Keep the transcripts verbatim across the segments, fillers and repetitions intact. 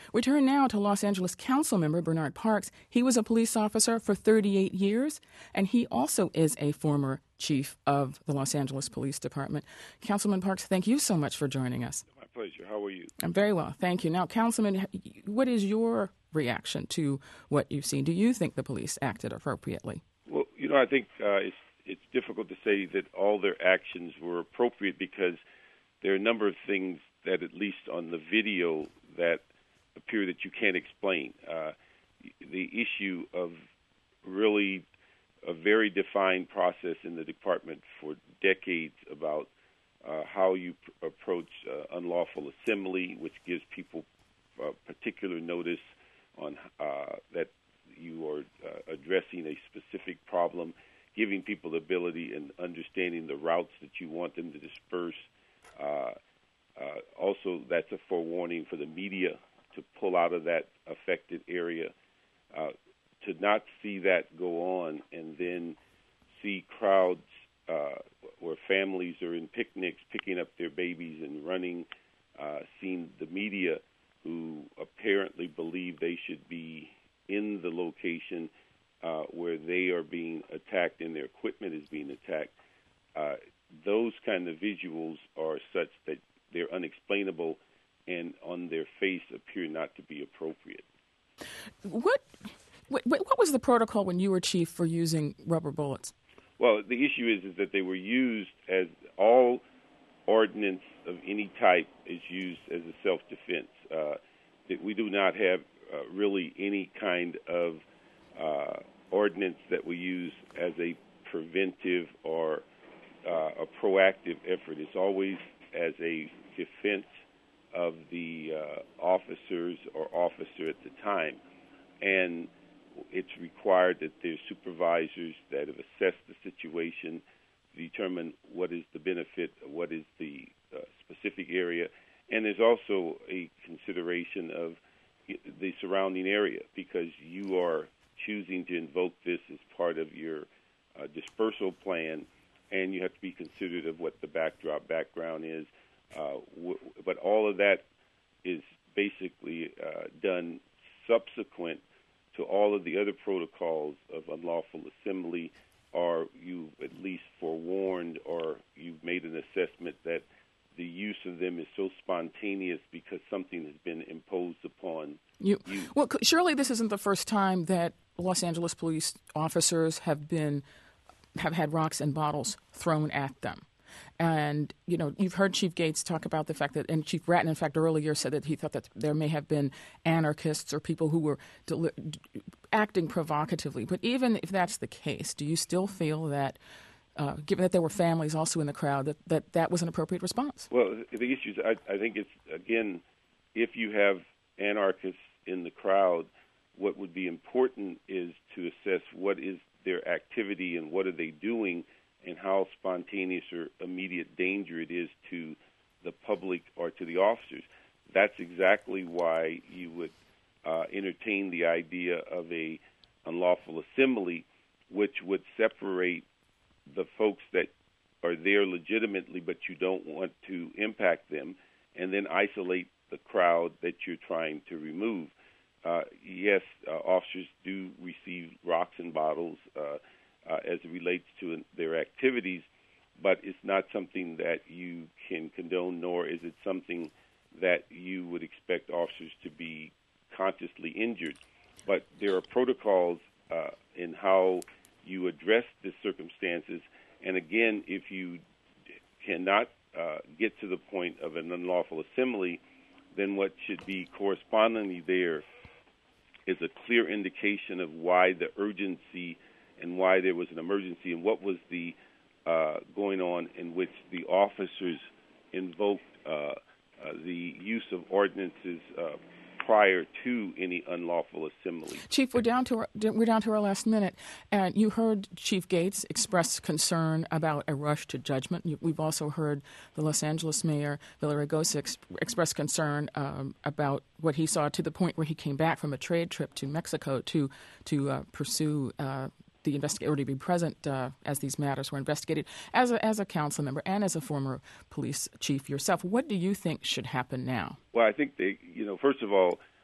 We turn now to Los Angeles Council member Bernard Parks. He was a police officer for thirty-eight years, and he also is a former chief of the Los Angeles Police Department. Councilman Parks, thank you so much for joining us. My pleasure. How are you? I'm very well, thank you. Now, Councilman, what is your reaction to what you've seen? Do you think the police acted appropriately? Well, you know, I think uh, it's it's difficult to say that all their actions were appropriate because there are a number of things that, at least on the video, that appear that you can't explain. Uh, the issue of really a very defined process in the department for decades about uh, how you pr- approach uh, unlawful assembly, which gives people uh, particular notice on uh, that you are uh, addressing a specific problem, giving people the ability and understanding the routes that you want them to disperse. Uh, uh, also, that's a forewarning for the media to pull out of that affected area. Uh, to not see that go on and then see crowds uh, where families are in picnics picking up their babies and running, uh, seeing the media who apparently believe they should be in the location uh, where they are being attacked and their equipment is being attacked. Uh, those kind of visuals are such that they're unexplainable and on their face appear not to be appropriate. What what, what was the protocol when you were chief for using rubber bullets? Well, the issue is, is that they were used as all ordnance of any type is used as a self-defense. Uh, that we do not have uh, really any kind of uh, ordinance that we use as a preventive or uh, a proactive effort. It's always as a defense of the uh, officers or officer at the time. And it's required that there's supervisors that have assessed the situation, determine what is the benefit, what is the uh, specific area, and there's also a consideration of the surrounding area because you are choosing to invoke this as part of your uh, dispersal plan, and you have to be considerate of what the backdrop background is. Uh, w- but all of that is basically uh, done subsequent to all of the other protocols of unlawful assembly, or you've at least forewarned or you've made an assessment that the use of them is so spontaneous because something has been imposed upon you. you. Well, surely this isn't the first time that Los Angeles police officers have been have had rocks and bottles thrown at them. And, you know, you've heard Chief Gates talk about the fact that, and Chief Bratton, in fact, earlier said that he thought that there may have been anarchists or people who were deli- acting provocatively. But even if that's the case, do you still feel that, uh, given that there were families also in the crowd, that that, that was an appropriate response? Well, the issue is, I, I think it's, again, if you have anarchists in the crowd, what would be important is to assess what is their activity and what are they doing and how spontaneous or immediate danger it is to the public or to the officers. That's exactly why you would uh, entertain the idea of a unlawful assembly, which would separate the folks that are there legitimately but you don't want to impact them, and then isolate the crowd that you're trying to remove. Uh, yes, uh, officers do receive rocks and bottles uh, uh, as it relates to their activities, but it's not something that you can condone, nor is it something that you would expect officers to be consciously injured. But there are protocols uh, in how you address the circumstances, and again, if you cannot uh, get to the point of an unlawful assembly, then what should be correspondingly there is a clear indication of why the urgency and why there was an emergency and what was the uh, going on in which the officers invoked uh, uh, the use of ordinances uh, prior to any unlawful assembly. Chief, we're down to our, we're down to our last minute, and you heard Chief Gates express concern about a rush to judgment. You, we've also heard the Los Angeles Mayor Villaraigosa ex, express concern um, about what he saw to the point where he came back from a trade trip to Mexico to to uh, pursue uh, the investigate or to be present uh, as these matters were investigated. As a, as a council member and as a former police chief yourself, what do you think should happen now? Well, I think they, you know, first of all,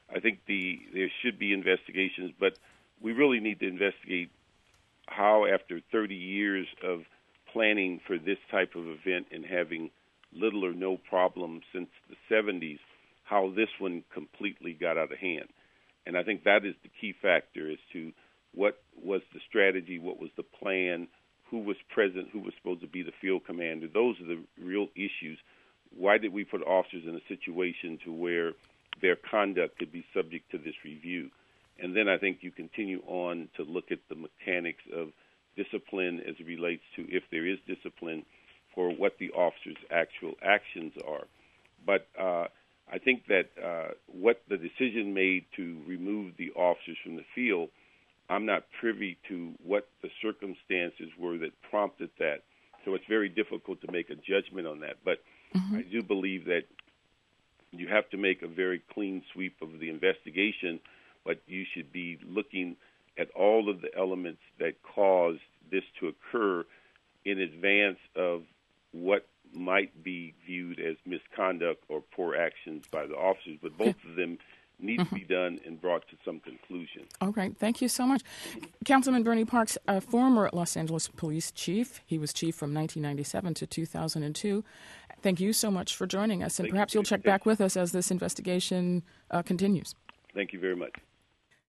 I think the there should be investigations, but we really need to investigate how, after thirty years of planning for this type of event and having little or no problem since the seventies, how this one completely got out of hand. And I think that is the key factor as to what was the strategy, what was the plan, who was present, who was supposed to be the field commander. Those are the real issues. Why did we put officers in a situation to where their conduct could be subject to this review? And then I think you continue on to look at the mechanics of discipline as it relates to, if there is discipline, for what the officer's actual actions are. But uh, I think that uh, what the decision made to remove the officers from the field, I'm not privy to what the circumstances were that prompted that. So it's very difficult to make a judgment on that. But mm-hmm. I do believe that you have to make a very clean sweep of the investigation, but you should be looking at all of the elements that caused this to occur in advance of what might be viewed as misconduct or poor actions by the officers. But both of them need mm-hmm. to be done and brought to some conclusion. All right. Thank you so much. Councilman Bernie Parks, a former Los Angeles police chief. He was chief from nineteen ninety-seven to two thousand two. Thank you so much for joining us, and Thank perhaps you. you'll check back with us as this investigation uh, continues. Thank you very much.